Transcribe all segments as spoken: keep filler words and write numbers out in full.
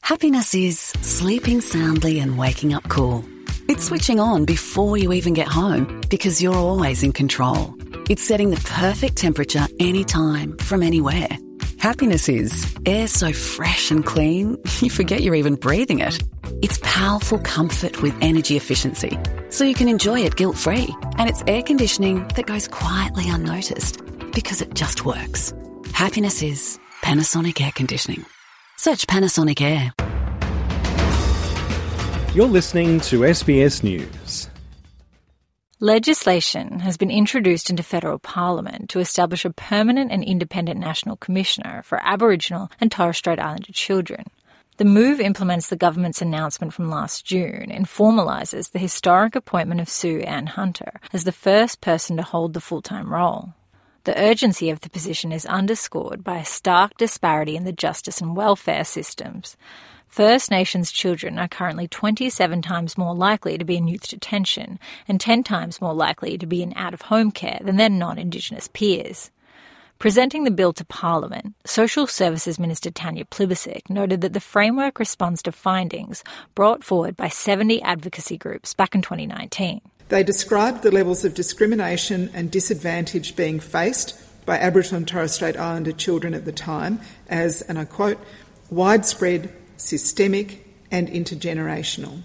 Happiness is sleeping soundly and waking up cool. It's switching on before you even get home because you're always in control. It's setting the perfect temperature anytime, from anywhere. Happiness is air so fresh and clean, you forget you're even breathing it. It's powerful comfort with energy efficiency, so you can enjoy it guilt-free. And it's air conditioning that goes quietly unnoticed because it just works. Happiness is Panasonic Air Conditioning. Search Panasonic Air. You're listening to S B S News. Legislation has been introduced into federal parliament to establish a permanent and independent national commissioner for Aboriginal and Torres Strait Islander children. The move implements the government's announcement from last June and formalises the historic appointment of Sue Ann Hunter as the first person to hold the full-time role. The urgency of the position is underscored by a stark disparity in the justice and welfare systems. First Nations children are currently twenty-seven times more likely to be in youth detention and ten times more likely to be in out-of-home care than their non-Indigenous peers. Presenting the bill to Parliament, Social Services Minister Tanya Plibersek noted that the framework responds to findings brought forward by seventy advocacy groups back in twenty nineteen. They described the levels of discrimination and disadvantage being faced by Aboriginal and Torres Strait Islander children at the time as, and I quote, widespread, systemic and intergenerational.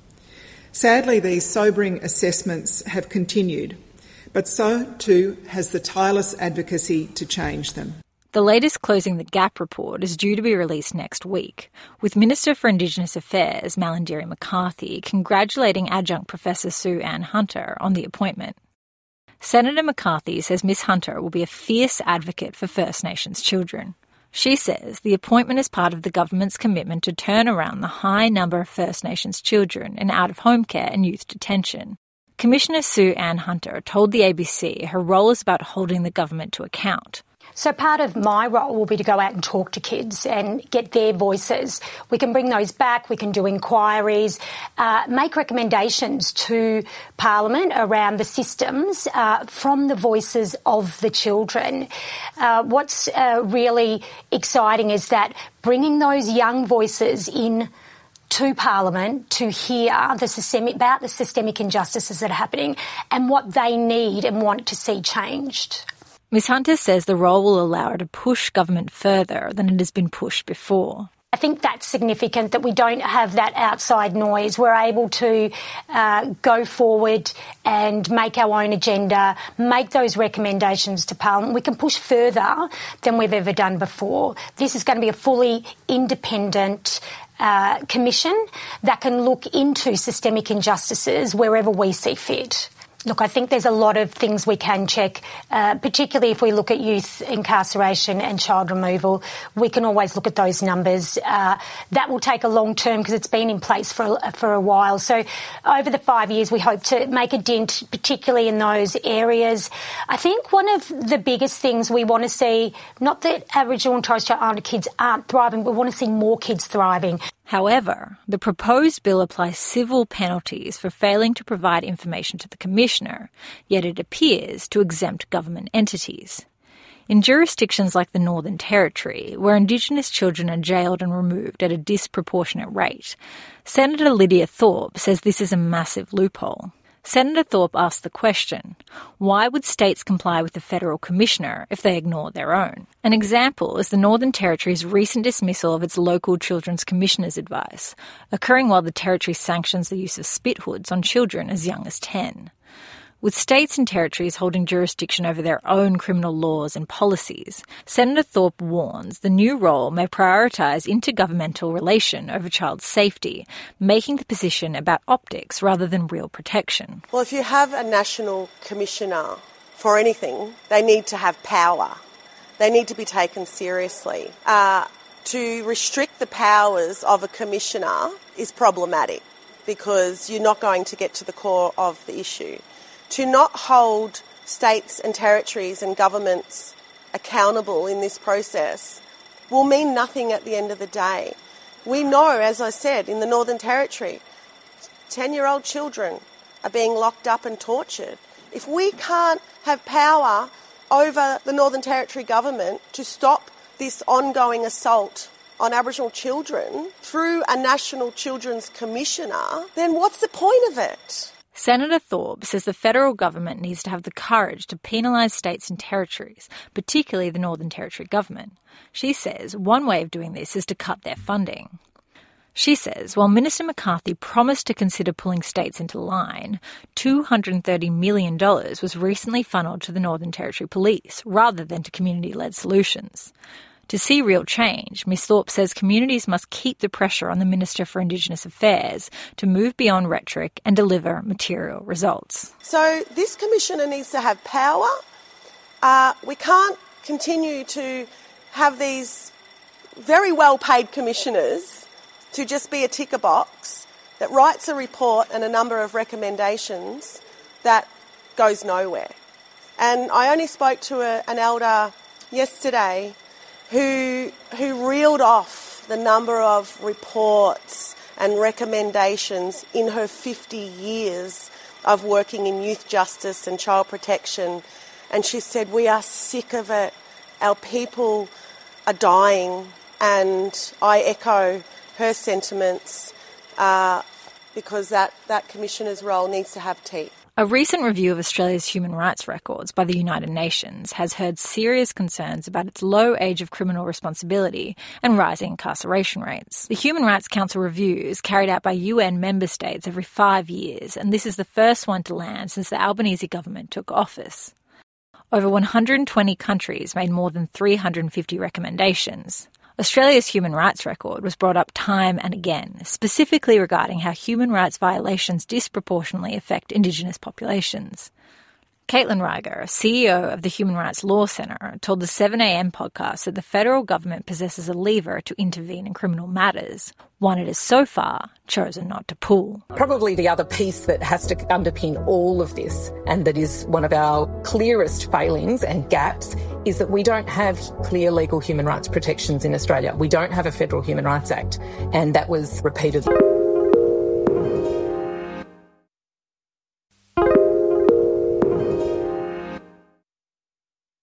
Sadly, these sobering assessments have continued, but so too has the tireless advocacy to change them. The latest Closing the Gap report is due to be released next week, with Minister for Indigenous Affairs Malarndirri McCarthy congratulating Adjunct Professor Sue Ann Hunter on the appointment. Senator McCarthy says Miss Hunter will be a fierce advocate for First Nations children. She says the appointment is part of the government's commitment to turn around the high number of First Nations children in out-of-home care and youth detention. Commissioner Sue Ann Hunter told the A B C her role is about holding the government to account. So part of my role will be to go out and talk to kids and get their voices. We can bring those back, we can do inquiries, uh, make recommendations to Parliament around the systems uh, from the voices of the children. Uh, what's uh, really exciting is that bringing those young voices in to Parliament to hear the systemic, about the systemic injustices that are happening and what they need and want to see changed. Miz Hunter says the role will allow her to push government further than it has been pushed before. I think that's significant that we don't have that outside noise. We're able to uh, go forward and make our own agenda, make those recommendations to Parliament. We can push further than we've ever done before. This is going to be a fully independent uh, commission that can look into systemic injustices wherever we see fit. Look, I think there's a lot of things we can check, uh, particularly if we look at youth incarceration and child removal. We can always look at those numbers. Uh, that will take a long term because it's been in place for a, for a while. So over the five years, we hope to make a dent, particularly in those areas. I think one of the biggest things we want to see, not that Aboriginal and Torres Strait Islander kids aren't thriving, but we want to see more kids thriving. However, the proposed bill applies civil penalties for failing to provide information to the Commissioner, yet it appears to exempt government entities. In jurisdictions like the Northern Territory, where Indigenous children are jailed and removed at a disproportionate rate, Senator Lydia Thorpe says this is a massive loophole. Senator Thorpe asked the question, why would states comply with the federal commissioner if they ignore their own? An example is the Northern Territory's recent dismissal of its local children's commissioner's advice, occurring while the territory sanctions the use of spit hoods on children as young as ten. With states and territories holding jurisdiction over their own criminal laws and policies, Senator Thorpe warns the new role may prioritise intergovernmental relation over child safety, making the position about optics rather than real protection. Well, if you have a national commissioner for anything, they need to have power. They need to be taken seriously. Uh, to restrict the powers of a commissioner is problematic because you're not going to get to the core of the issue. To not hold states and territories and governments accountable in this process will mean nothing at the end of the day. We know, as I said, in the Northern Territory, ten-year-old children are being locked up and tortured. If we can't have power over the Northern Territory government to stop this ongoing assault on Aboriginal children through a National Children's Commissioner, then what's the point of it? Senator Thorpe says the federal government needs to have the courage to penalise states and territories, particularly the Northern Territory government. She says one way of doing this is to cut their funding. She says while Minister McCarthy promised to consider pulling states into line, two hundred thirty million dollars was recently funneled to the Northern Territory Police rather than to community-led solutions. To see real change, Miz Thorpe says communities must keep the pressure on the Minister for Indigenous Affairs to move beyond rhetoric and deliver material results. So this Commissioner needs to have power. Uh, we can't continue to have these very well-paid commissioners to just be a ticker box that writes a report and a number of recommendations that goes nowhere. And I only spoke to a, an elder yesterday who who reeled off the number of reports and recommendations in her fifty years of working in youth justice and child protection. And she said, we are sick of it. Our people are dying. And I echo her sentiments uh, because that, that Commissioner's role needs to have teeth. A recent review of Australia's human rights records by the United Nations has heard serious concerns about its low age of criminal responsibility and rising incarceration rates. The Human Rights Council review is carried out by U N member states every five years, and this is the first one to land since the Albanese government took office. Over one hundred twenty countries made more than three hundred fifty recommendations. Australia's human rights record was brought up time and again, specifically regarding how human rights violations disproportionately affect Indigenous populations. Caitlin Riger, C E O of the Human Rights Law Centre, told the seven a m podcast that the federal government possesses a lever to intervene in criminal matters, one it has so far chosen not to pull. Probably the other piece that has to underpin all of this, and that is one of our clearest failings and gaps, is that we don't have clear legal human rights protections in Australia. We don't have a Federal Human Rights Act, and that was repeatedly